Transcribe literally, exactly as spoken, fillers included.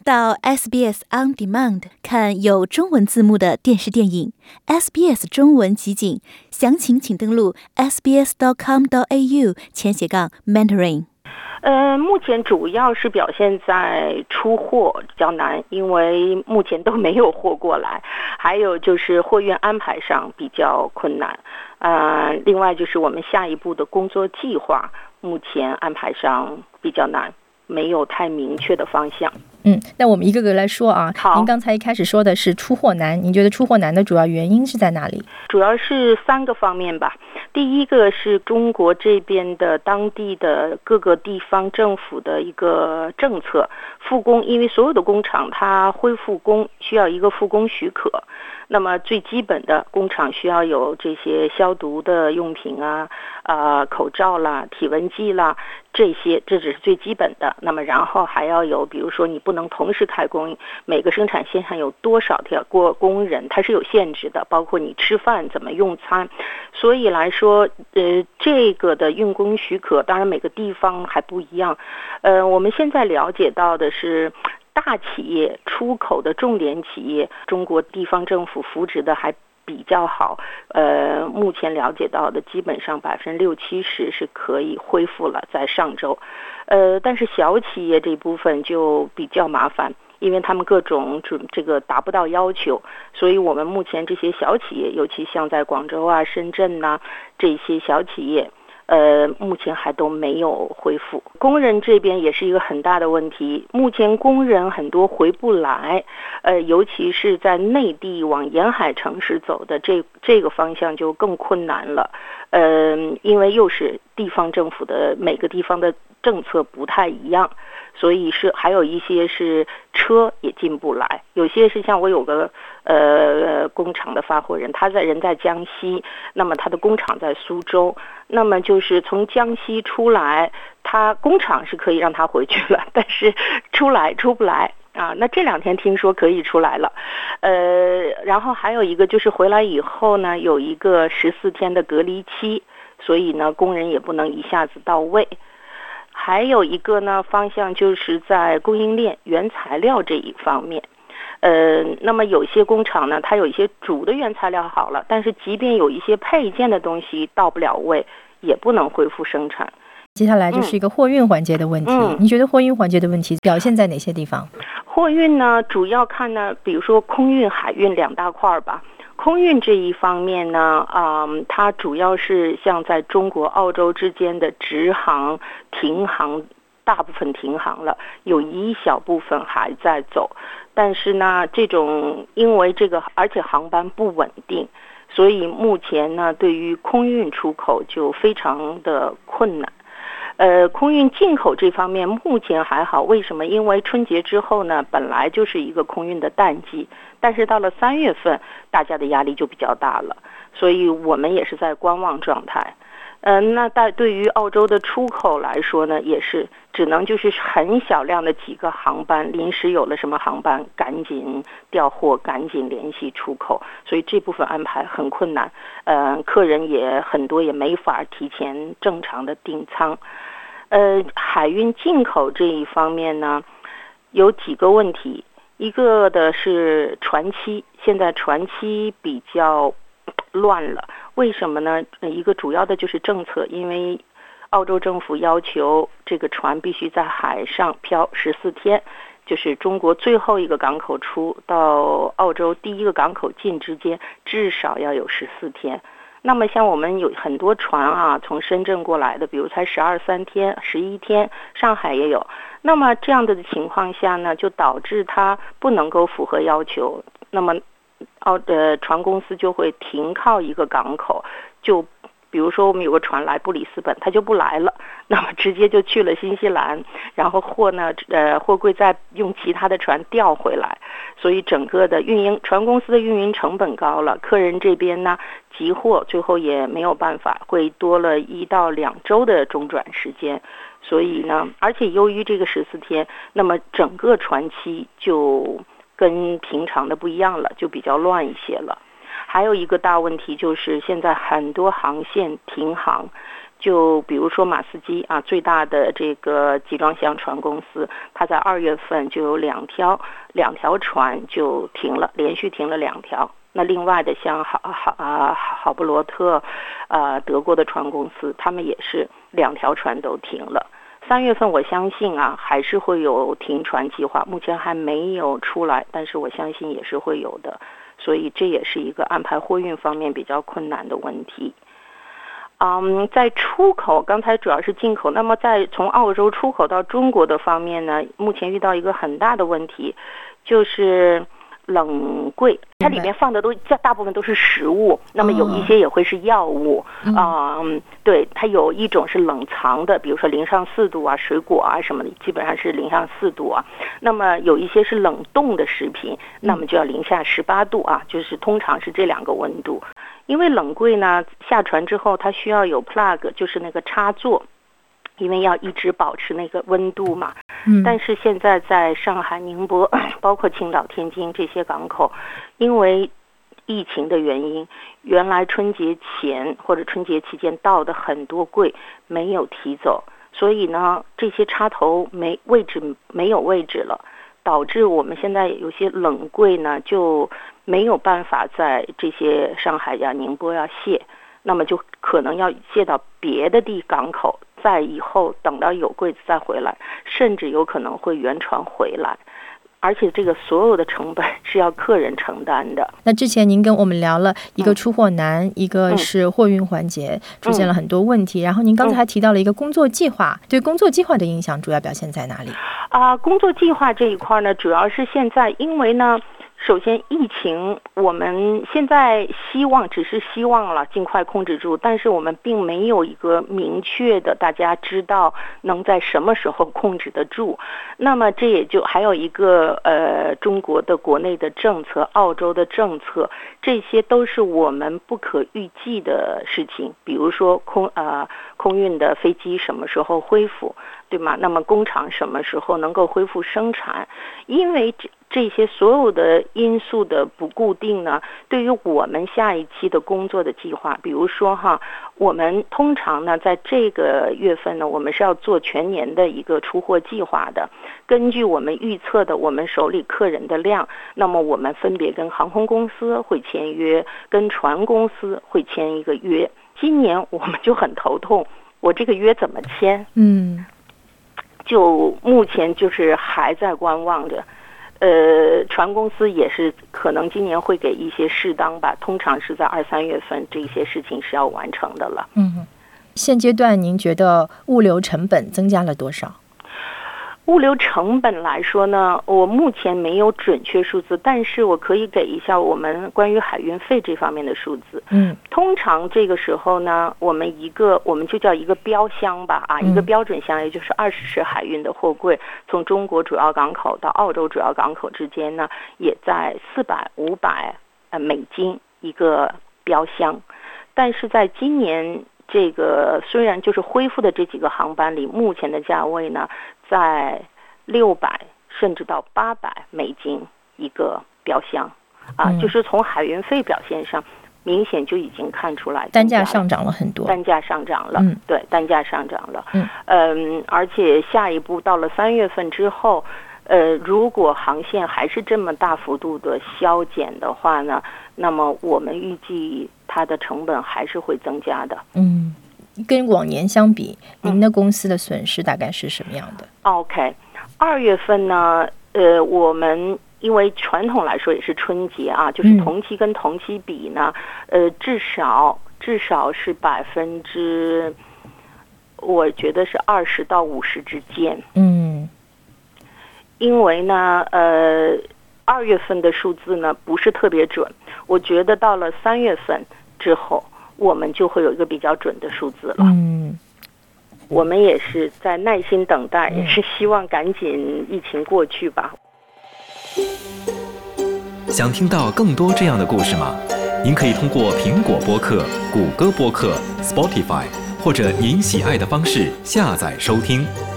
到 S B S On Demand 看有中文字幕的电视电影 S B S 中文集锦，详情请登录 s b s dot com dot a u 前斜杠 mentoring。 呃，目前主要是表现在出货比较难，因为目前都没有货过来，还有就是货运安排上比较困难。呃，另外就是我们下一步的工作计划，目前安排上比较难，没有太明确的方向。 嗯，那我们一个个来说啊。 好， 您刚才一开始说的是出货难，您觉得出货难的主要原因是在哪里？ 主要是三个方面吧。第一个是中国这边的当地的各个地方政府的一个政策，复工，因为所有的工厂它恢复工需要一个复工许可，那么最基本的工厂需要有这些消毒的用品啊，呃，口罩啦、体温计啦，这些这只是最基本的。那么然后还要有，比如说你不能同时开工，每个生产线上有多少条过工人，它是有限制的，包括你吃饭怎么用餐。所以来说，呃，这个的运工许可，当然每个地方还不一样。呃，我们现在了解到的是，大企业出口的重点企业，中国地方政府扶持的还比较好。呃，目前了解到的基本上百分之六七十是可以恢复了，在上周。呃，但是小企业这部分就比较麻烦，因为他们各种这个达不到要求，所以我们目前这些小企业，尤其像在广州啊、深圳呐、啊、这些小企业，呃，目前还都没有恢复。工人这边也是一个很大的问题，目前工人很多回不来，呃，尤其是在内地往沿海城市走的这这个方向就更困难了。呃，因为又是地方政府的每个地方的政策不太一样，所以是还有一些是车也进不来，有些是像我有个呃工厂的发货人，他在人在江西，那么他的工厂在苏州，那么就是从江西出来，他工厂是可以让他回去了，但是出来出不来啊。那这两天听说可以出来了，呃，然后还有一个就是回来以后呢，有一个十四天的隔离期，所以呢，工人也不能一下子到位。还有一个呢方向就是在供应链原材料这一方面，呃，那么有些工厂呢，它有一些主的原材料好了，但是即便有一些配件的东西到不了位，也不能恢复生产。 接下来就是一个货运环节的问题，嗯、你觉得货运环节的问题表现在哪些地方？ 货运呢，主要看呢，比如说空运、海运两大块吧。空运这一方面呢，嗯，它主要是像在中国、澳洲之间的直航、停航，大部分停航了，有一小部分还在走。但是呢，这种因为这个，而且航班不稳定，所以目前呢，对于空运出口就非常的困难。呃，空运进口这方面目前还好，为什么？因为春节之后呢，本来就是一个空运的淡季，但是到了三月份，大家的压力就比较大了，所以我们也是在观望状态。嗯、呃，那大对于澳洲的出口来说呢，也是只能就是很小量的几个航班，临时有了什么航班，赶紧调货，赶紧联系出口，所以这部分安排很困难。呃，客人也很多也没法提前正常的订舱。呃，海运进口这一方面呢，有几个问题，一个的是船期，现在船期比较乱了。为什么呢？一个主要的就是政策，因为澳洲政府要求这个船必须在海上漂十四天，就是中国最后一个港口出到澳洲第一个港口进之间至少要有十四天。那么像我们有很多船啊，从深圳过来的，比如才十二三天、十一天，上海也有。那么这样的情况下呢，就导致它不能够符合要求。那么澳的船公司就会停靠一个港口，就比如说我们有个船来布里斯本，它就不来了，那么直接就去了新西兰，然后货呢，呃，货柜再用其他的船调回来，所以整个的运营船公司的运营成本高了，客人这边呢集货最后也没有办法，会多了一到两周的中转时间，所以呢，而且由于这个十四天，那么整个船期就跟平常的不一样了，就比较乱一些了。还有一个大问题就是现在很多航线停航， 就比如说马士基啊，最大的这个集装箱船公司，它在二月份就有两条两条船就停了，连续停了两条。那另外的像好好啊好布罗特，呃德国的船公司，他们也是两条船都停了。三月份我相信啊还是会有停船计划，目前还没有出来，但是我相信也是会有的。所以这也是一个安排货运方面比较困难的问题。嗯，在出口，刚才主要是进口，那么在从澳洲出口到中国的方面呢，目前遇到一个很大的问题，就是冷柜，它里面放的都大部分都是食物，那么有一些也会是药物啊、嗯嗯。对，它有一种是冷藏的，比如说零上四度啊，水果啊什么的，基本上是零上四度啊。那么有一些是冷冻的食品，那么就要零下十八度啊，就是通常是这两个温度。因为冷柜呢，下船之后它需要有 plug， 就是那个插座，因为要一直保持那个温度嘛。嗯、但是现在在上海、宁波，包括青岛、天津这些港口，因为疫情的原因，原来春节前或者春节期间到的很多柜没有提走，所以呢，这些插头没位置没有位置了，导致我们现在有些冷柜呢就没有办法在这些上海呀、宁波呀卸，那么就可能要卸到别的地港口。在以后等到有柜子再回来，甚至有可能会原船回来，而且这个所有的成本是要客人承担的。 那之前您跟我们聊了一个出货难、嗯、一个是货运环节、嗯、出现了很多问题、嗯、然后您刚才还提到了一个工作计划、嗯、对工作计划的影响主要表现在哪里？ 啊、呃，工作计划这一块呢，主要是现在因为呢首先疫情我们现在希望只是希望了尽快控制住，但是我们并没有一个明确的大家知道能在什么时候控制得住。那么这也就还有一个呃中国的国内的政策，澳洲的政策，这些都是我们不可预计的事情。比如说空呃空运的飞机什么时候恢复，对吗？那么工厂什么时候能够恢复生产？因为这这些所有的因素的不固定呢，对于我们下一期的工作的计划，比如说哈，我们通常呢在这个月份呢，我们是要做全年的一个出货计划的。根据我们预测的我们手里客人的量，那么我们分别跟航空公司会签约，跟船公司会签一个约。今年我们就很头痛，我这个约怎么签？嗯，就目前就是还在观望着。呃，船公司也是可能今年会给一些适当吧，通常是在二三月份这些事情是要完成的了。嗯， 现阶段您觉得物流成本增加了多少？ 物流成本来说呢，我目前没有准确数字，但是我可以给一下我们关于海运费这方面的数字。嗯，通常这个时候呢，我们一个我们就叫一个标箱吧，啊，一个标准箱，也就是二十尺海运的货柜，从中国主要港口到澳洲主要港口之间呢，也在四百五百呃美金一个标箱，但是在今年。这个虽然就是恢复的这几个航班里，目前的价位呢，在六百甚至到八百美金一个标箱，啊、嗯，就是从海运费表现上，明显就已经看出来， 单价上涨了很多， 单价上涨了，嗯，对，单价上涨了， 嗯， 嗯，而且下一步到了三月份之后。呃，如果航线还是这么大幅度的削减的话呢，那么我们预计它的成本还是会增加的。 嗯，跟往年相比，您的公司的损失大概是什么样的？ 嗯、OK， 二月份呢，呃，我们因为传统来说也是春节啊，就是同期跟同期比呢，嗯、呃，至少至少是百分之，我觉得是二十到五十之间。嗯。因为呢，呃，二月份的数字呢不是特别准，我觉得到了三月份之后，我们就会有一个比较准的数字了。嗯，我们也是在耐心等待，也是希望赶紧疫情过去吧。 想听到更多这样的故事吗？您可以通过苹果播客、谷歌播客、Spotify 或者您喜爱的方式下载收听。